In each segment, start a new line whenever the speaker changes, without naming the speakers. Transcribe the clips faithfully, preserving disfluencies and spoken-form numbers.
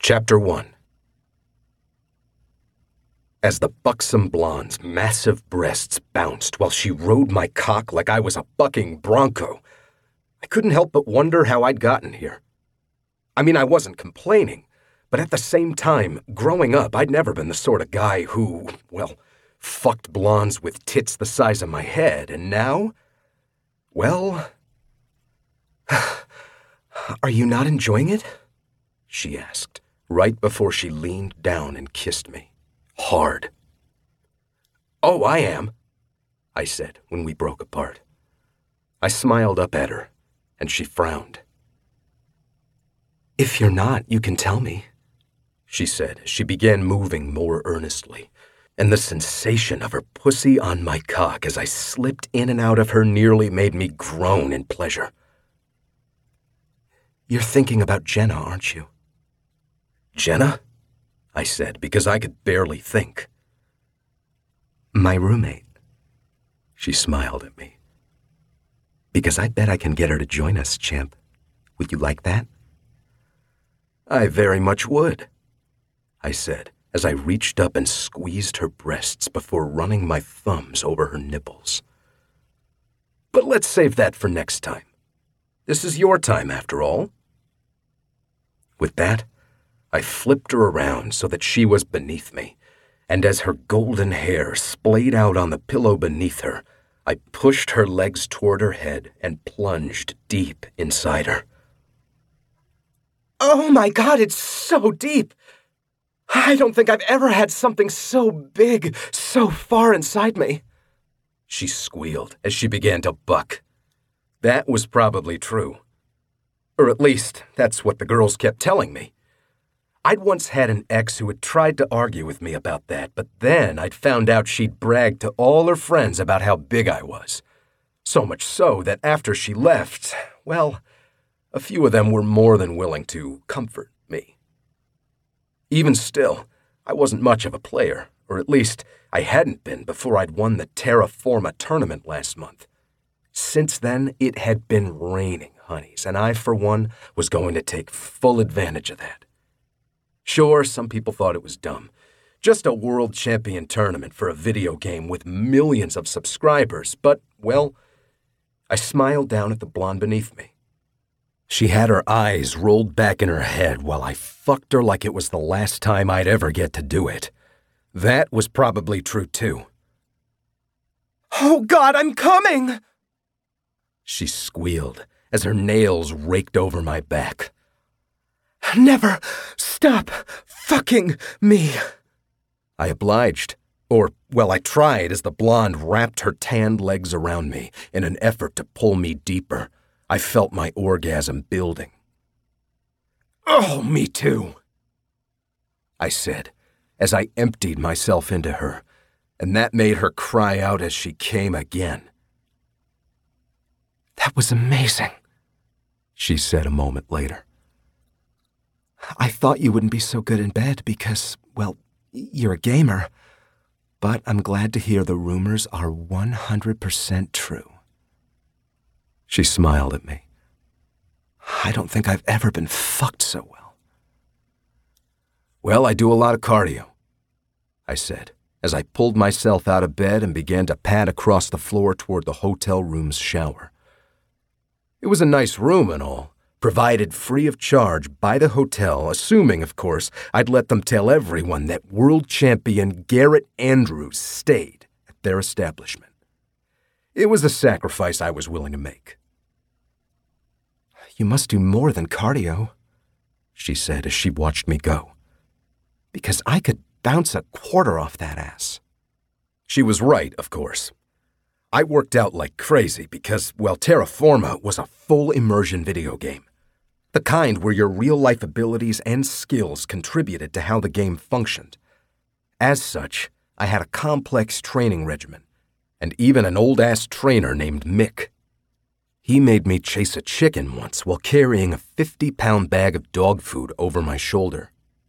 Chapter one. As the buxom blonde's massive breasts bounced while she rode my cock like I was a bucking bronco, I couldn't help but wonder how I'd gotten here. I mean, I wasn't complaining, but at the same time, growing up, I'd never been the sort of guy who, well, fucked blondes with tits the size of my head, and now, well... "Are you not enjoying it?" she asked, right before she leaned down and kissed me. Hard. "Oh, I am," I said when we broke apart. I smiled up at her, and she frowned. "If you're not, you can tell me," she said as she began moving more earnestly, and the sensation of her pussy on my cock as I slipped in and out of her nearly made me groan in pleasure. "You're thinking about Jenna, aren't you?" "Jenna?" I said, because I could barely think. "My roommate." She smiled at me. "Because I bet I can get her to join us, champ. Would you like that?" "I very much would," I said, as I reached up and squeezed her breasts before running my thumbs over her nipples. "But let's save that for next time. This is your time, after all." With that, I flipped her around so that she was beneath me, and as her golden hair splayed out on the pillow beneath her, I pushed her legs toward her head and plunged deep inside her. "Oh my God, it's so deep! I don't think I've ever had something so big, so far inside me," she squealed as she began to buck. That was probably true. Or at least, that's what the girls kept telling me. I'd once had an ex who had tried to argue with me about that, but then I'd found out she'd bragged to all her friends about how big I was. So much so that after she left, well, a few of them were more than willing to comfort me. Even still, I wasn't much of a player, or at least I hadn't been before I'd won the Terra Forma tournament last month. Since then, it had been raining honeys, and I, for one, was going to take full advantage of that. Sure, some people thought it was dumb. Just a world champion tournament for a video game with millions of subscribers, but, well, I smiled down at the blonde beneath me. She had her eyes rolled back in her head while I fucked her like it was the last time I'd ever get to do it. That was probably true, too. "Oh, God, I'm coming!" she squealed as her nails raked over my back. "Never stop fucking me." I obliged, or, well, I tried as the blonde wrapped her tanned legs around me in an effort to pull me deeper. I felt my orgasm building. "Oh, me too," I said as I emptied myself into her, and that made her cry out as she came again. "That was amazing," she said a moment later. "I thought you wouldn't be so good in bed because, well, you're a gamer, but I'm glad to hear the rumors are one hundred percent true." She smiled at me. "I don't think I've ever been fucked so well." "Well, I do a lot of cardio," I said, as I pulled myself out of bed and began to pad across the floor toward the hotel room's shower. It was a nice room and all, provided free of charge by the hotel, assuming, of course, I'd let them tell everyone that world champion Garrett Andrews stayed at their establishment. It was a sacrifice I was willing to make. "You must do more than cardio," she said as she watched me go. "Because I could bounce a quarter off that ass." She was right, of course. I worked out like crazy because, well, Terra Forma was a full immersion video game. The kind where your real-life abilities and skills contributed to how the game functioned. As such, I had a complex training regimen, and even an old-ass trainer named Mick. He made me chase a chicken once while carrying a fifty-pound bag of dog food over my shoulder.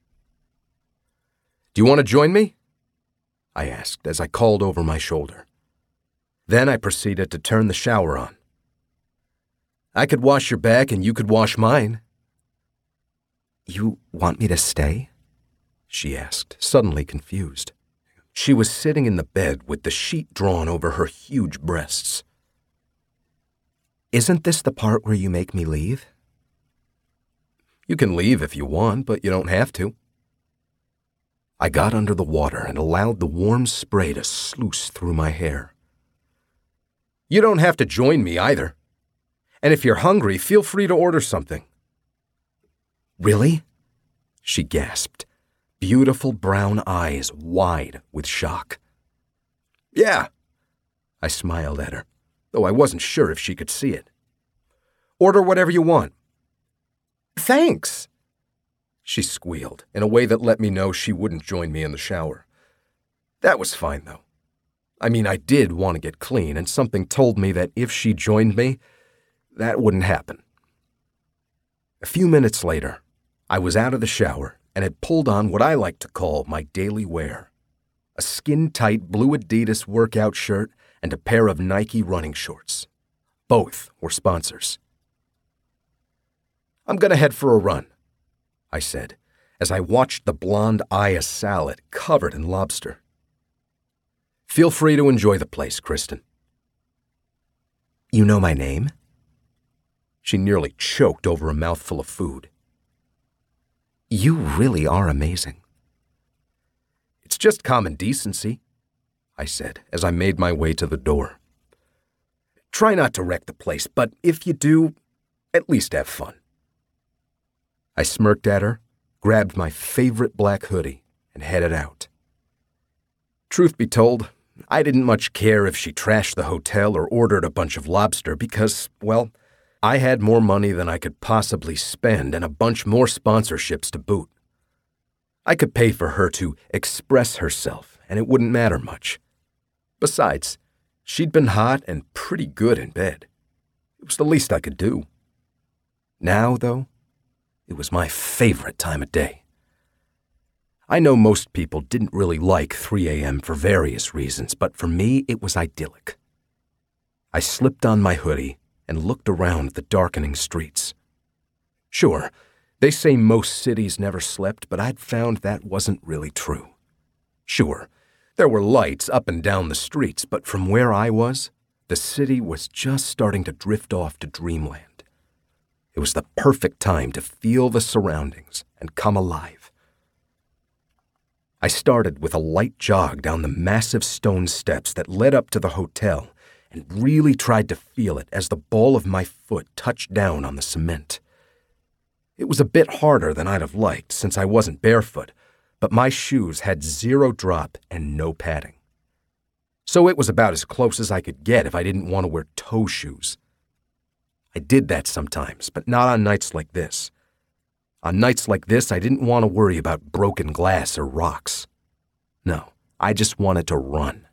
"Do you want to join me?" I asked as I called over my shoulder. Then I proceeded to turn the shower on. "I could wash your back and you could wash mine." You want me to stay? She asked, suddenly confused. She was sitting in the bed with the sheet drawn over her huge breasts. Isn't this the part where you make me leave? You can leave if you want, but you don't have to. I got under the water and allowed the warm spray to sluice through my hair. You don't have to join me either. And if you're hungry, feel free to order something. Really? She gasped, beautiful brown eyes wide with shock. Yeah, I smiled at her, though I wasn't sure if she could see it. Order whatever you want. Thanks, she squealed in a way that let me know she wouldn't join me in the shower. That was fine, though. I mean, I did want to get clean, and something told me that if she joined me, that wouldn't happen. A few minutes later, I was out of the shower and had pulled on what I like to call my daily wear, a skin-tight blue Adidas workout shirt and a pair of Nike running shorts. Both were sponsors. I'm going to head for a run, I said, as I watched the blonde Aya salad covered in lobster. Feel free to enjoy the place, Kristen. You know my name? She nearly choked over a mouthful of food. You really are amazing. It's just common decency, I said as I made my way to the door. Try not to wreck the place, but if you do, at least have fun. I smirked at her, grabbed my favorite black hoodie, and headed out. Truth be told, I didn't much care if she trashed the hotel or ordered a bunch of lobster because, well, I had more money than I could possibly spend and a bunch more sponsorships to boot. I could pay for her to express herself, and it wouldn't matter much. Besides, she'd been hot and pretty good in bed. It was the least I could do. Now, though, it was my favorite time of day. I know most people didn't really like three a.m. for various reasons, but for me, it was idyllic. I slipped on my hoodie and looked around the darkening streets. Sure, they say most cities never slept, but I'd found that wasn't really true. Sure, there were lights up and down the streets, but from where I was, the city was just starting to drift off to dreamland. It was the perfect time to feel the surroundings and come alive. I started with a light jog down the massive stone steps that led up to the hotel and really tried to feel it as the ball of my foot touched down on the cement. It was a bit harder than I'd have liked since I wasn't barefoot, but my shoes had zero drop and no padding. So it was about as close as I could get if I didn't want to wear toe shoes. I did that sometimes, but not on nights like this. On nights like this, I didn't want to worry about broken glass or rocks. No, I just wanted to run.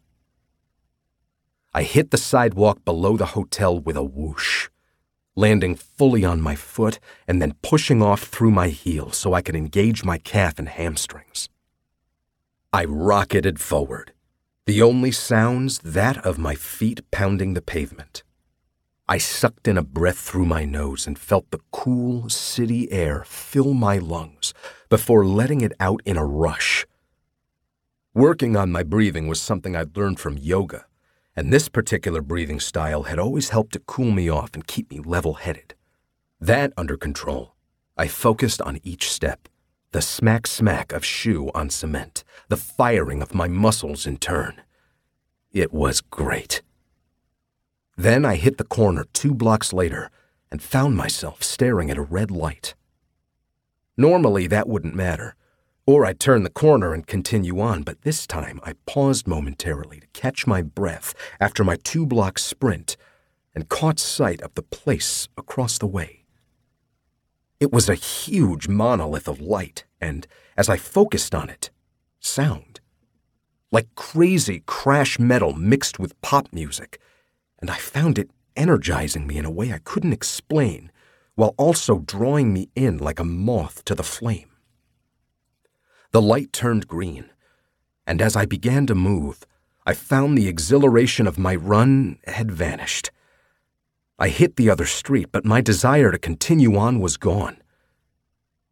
I hit the sidewalk below the hotel with a whoosh, landing fully on my foot and then pushing off through my heel so I could engage my calf and hamstrings. I rocketed forward, the only sounds that of my feet pounding the pavement. I sucked in a breath through my nose and felt the cool city air fill my lungs before letting it out in a rush. Working on my breathing was something I'd learned from yoga, and this particular breathing style had always helped to cool me off and keep me level-headed. That under control, I focused on each step, the smack-smack of shoe on cement, the firing of my muscles in turn. It was great. Then I hit the corner two blocks later and found myself staring at a red light. Normally that wouldn't matter, or I'd turn the corner and continue on, but this time I paused momentarily to catch my breath after my two-block sprint and caught sight of the place across the way. It was a huge monolith of light, and as I focused on it, sound. Like crazy crash metal mixed with pop music, and I found it energizing me in a way I couldn't explain, while also drawing me in like a moth to the flame. The light turned green, and as I began to move, I found the exhilaration of my run had vanished. I hit the other street, but my desire to continue on was gone.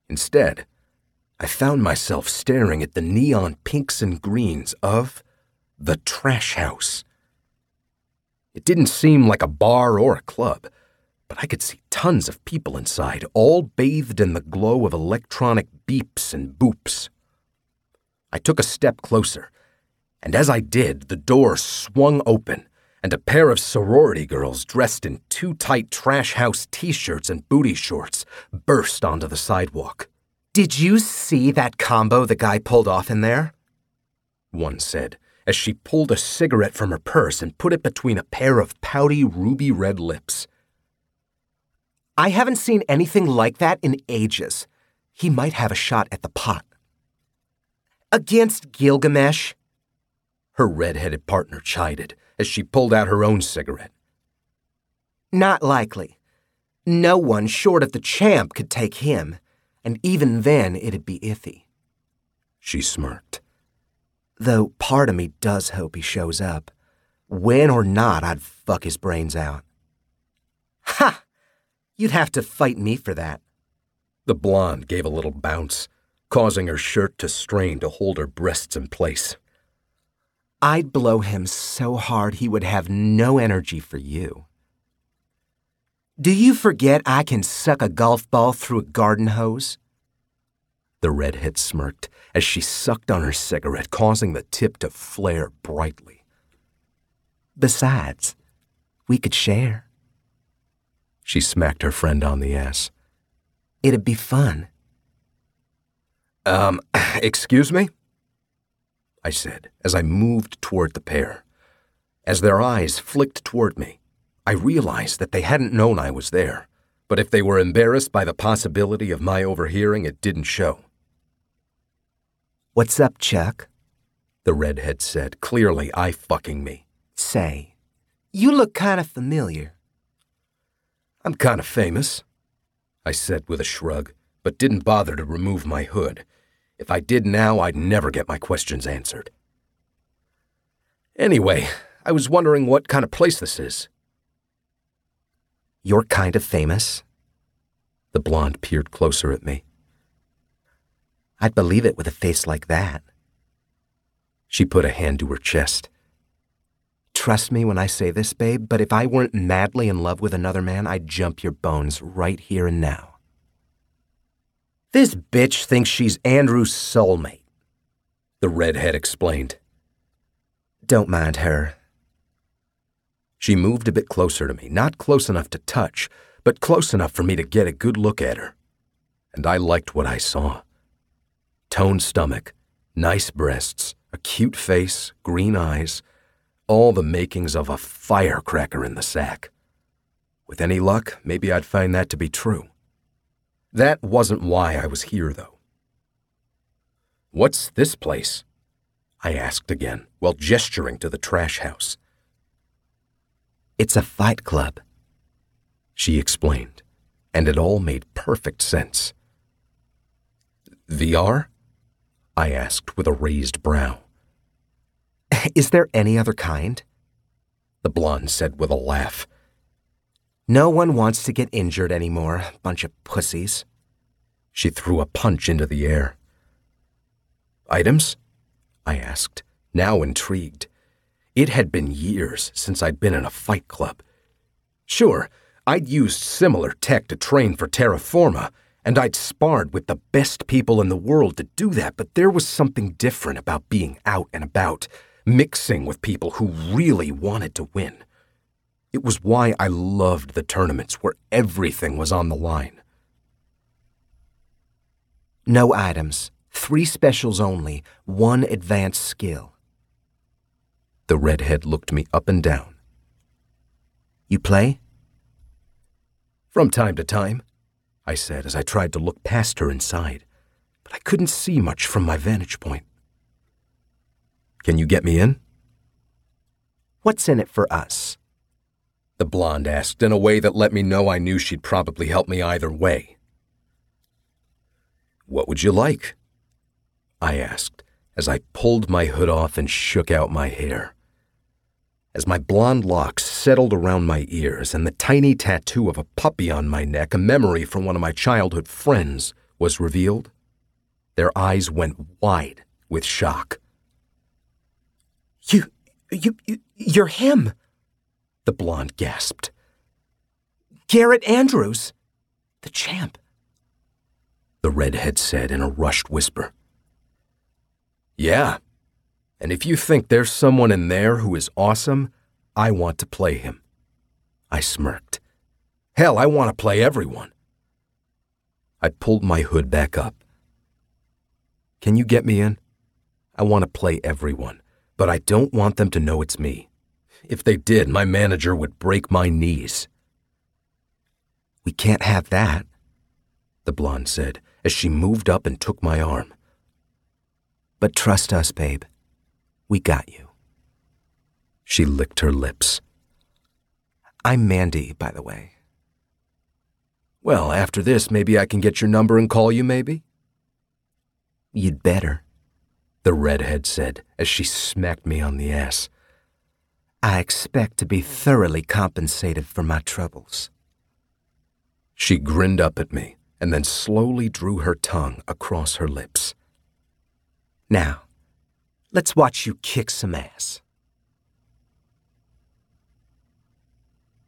Instead, I found myself staring at the neon pinks and greens of the trash house. It didn't seem like a bar or a club, but I could see tons of people inside, all bathed in the glow of electronic beeps and boops. I took a step closer, and as I did, the door swung open, and a pair of sorority girls dressed in too tight trash house t-shirts and booty shorts burst onto the sidewalk. "Did you see that combo the guy pulled off in there?" one said, as she pulled a cigarette from her purse and put it between a pair of pouty ruby red lips. "I haven't seen anything like that in ages. He might have a shot at the pot." "Against Gilgamesh?" her red-headed partner chided as she pulled out her own cigarette. "Not likely. No one short of the champ could take him, and even then it'd be iffy." She smirked. "Though part of me does hope he shows up. When or not, I'd fuck his brains out." "Ha! You'd have to fight me for that." The blonde gave a little bounce, causing her shirt to strain to hold her breasts in place. "I'd blow him so hard he would have no energy for you." "Do you forget I can suck a golf ball through a garden hose?" The redhead smirked as she sucked on her cigarette, causing the tip to flare brightly. "Besides, we could share." She smacked her friend on the ass. "It'd be fun." Um, excuse me?" I said as I moved toward the pair. As their eyes flicked toward me, I realized that they hadn't known I was there, but if they were embarrassed by the possibility of my overhearing, it didn't show. "What's up, Chuck?" the redhead said, clearly eye-fucking me. "Say, you look kind of familiar." "I'm kind of famous," I said with a shrug, but didn't bother to remove my hood. If I did now, I'd never get my questions answered. "Anyway, I was wondering what kind of place this is." "You're kind of famous?" The blonde peered closer at me. "I'd believe it with a face like that." She put a hand to her chest. "Trust me when I say this, babe, but if I weren't madly in love with another man, I'd jump your bones right here and now." "This bitch thinks she's Andrew's soulmate," the redhead explained. "Don't mind her." She moved a bit closer to me, not close enough to touch, but close enough for me to get a good look at her. And I liked what I saw. Toned stomach, nice breasts, a cute face, green eyes, all the makings of a firecracker in the sack. With any luck, maybe I'd find that to be true. That wasn't why I was here, though. "What's this place?" I asked again, while gesturing to the trash house. "It's a fight club," she explained, and it all made perfect sense. "V R?" I asked with a raised brow. "Is there any other kind?" the blonde said with a laugh. "No one wants to get injured anymore, bunch of pussies." She threw a punch into the air. "Items?" I asked, now intrigued. It had been years since I'd been in a fight club. Sure, I'd used similar tech to train for Terra Forma, and I'd sparred with the best people in the world to do that, but there was something different about being out and about, mixing with people who really wanted to win. It was why I loved the tournaments where everything was on the line. "No items. Three specials only. One advanced skill." The redhead looked me up and down. "You play?" "From time to time," I said as I tried to look past her inside, but I couldn't see much from my vantage point. "Can you get me in?" "What's in it for us?" the blonde asked in a way that let me know I knew she'd probably help me either way. "What would you like?" I asked as I pulled my hood off and shook out my hair. As my blonde locks settled around my ears and the tiny tattoo of a puppy on my neck, a memory from one of my childhood friends, was revealed, their eyes went wide with shock.
You, you, you you're him,
the blonde gasped.
Garrett Andrews, the champ,
the redhead said in a rushed whisper. Yeah, and if you think there's someone in there who is awesome, I want to play him. I smirked. Hell, I want to play everyone. I pulled my hood back up. Can you get me in? I want to play everyone, but I don't want them to know it's me. If they did, my manager would break my knees.
We can't have that,
the blonde said as she moved up and took my arm.
But trust us, babe. We got you.
She licked her lips.
I'm Mandy, by the way.
Well, after this, maybe I can get your number and call you, maybe?
You'd better,
the redhead said as she smacked me on the ass.
I expect to be thoroughly compensated for my troubles.
She grinned up at me and then slowly drew her tongue across her lips.
Now, let's watch you kick some ass.